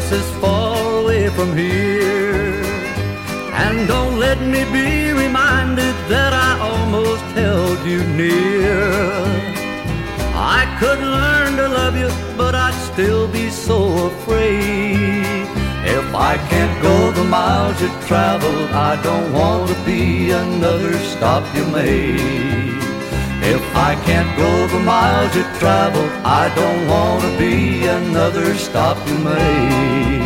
places far away from here. And don't let me be reminded that I almost held you near. I could learn to love you, but I'd still be so afraid. If I can't go the miles you traveled, I don't want to be another stop you made. If I can't go the miles you traveled, I don't want to be another stop you made.